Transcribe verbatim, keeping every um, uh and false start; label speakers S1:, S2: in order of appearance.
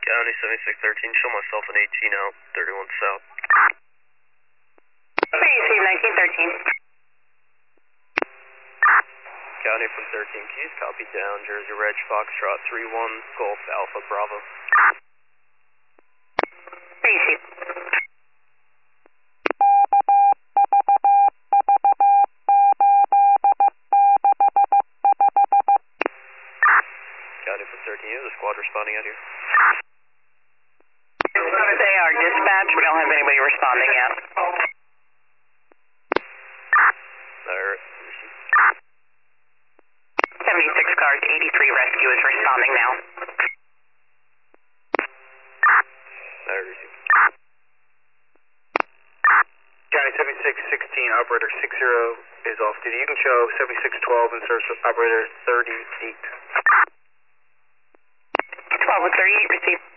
S1: County seventy-six thirteen, show myself an eighteen out, thirty-one south.
S2: Receive nineteen thirteen.
S1: County from thirteen Keys, copy down, Jersey Reg Foxtrot three one, Golf Alpha Bravo.
S2: Receive.
S1: County from thirteen, is the squad responding out here?
S2: They are dispatch, we don't have anybody responding yet.
S1: Alright.
S2: seventy-six cars, eighty-three rescue is responding now.
S1: Alright, receive.
S3: County seventy-six sixteen, operator six zero is off duty. You can show seventy-six twelve and search operator thirty-eight.
S2: twelve with thirty-eight, receive.